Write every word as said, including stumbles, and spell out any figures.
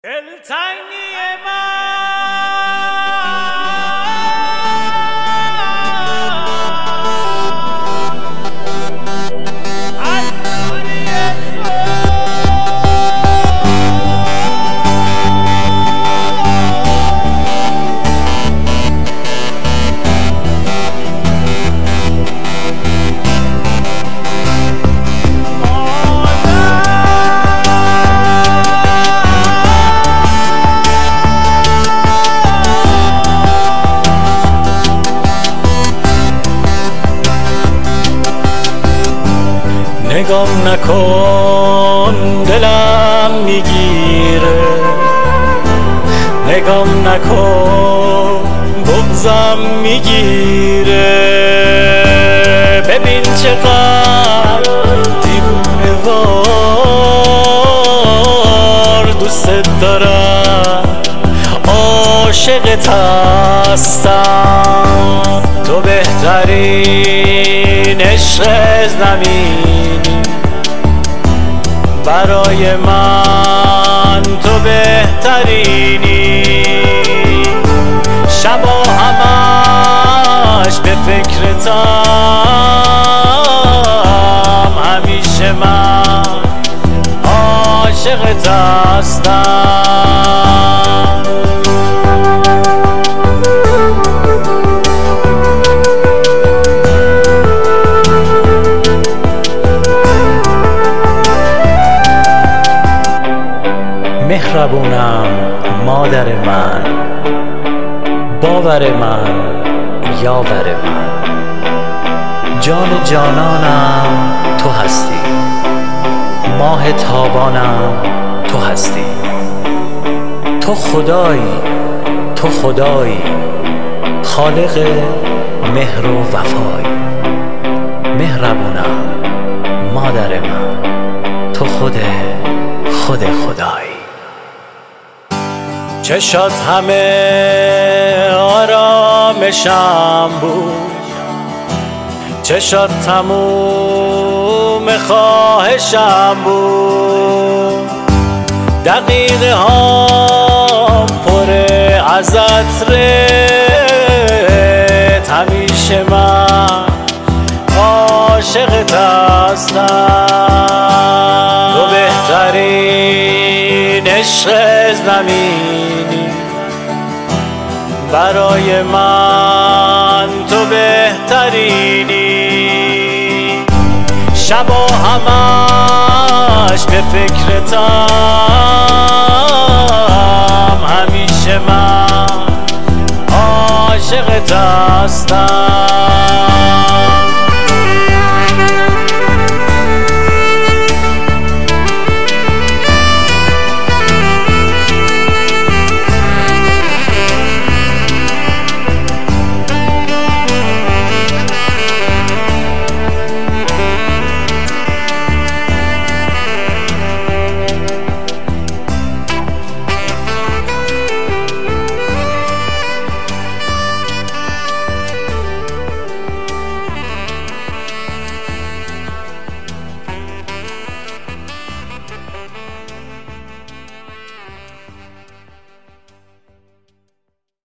دلتنگی من از دوری نگام نکن دلم میگیره، نگام نکن بغضم میگیره. ببین چقدر دیوونه وار دوست دارم، عاشقت هستم. تو بهترین عشق زمینی، برای من تو بهترینی. شبا همش به فکرتم، همیشه من عاشقت هستم. مهربونم مادر من، باور من یاور من، جان جانانم تو هستی، ماه تابانم تو هستی. تو خدایی، تو خدایی، خالق مهر و وفایی. مهربونم مادر من، تو خود خود خدایی. چشات همه آرامشم بود، چشات تموم خواهشم بود. دقیقه ها پر از عطرت، همیشه من عاشقت هستم. تو بهترین عشق زمینی، برای من تو بهترینی. شبا همش به فکرتم، همیشه من عاشقت هستم.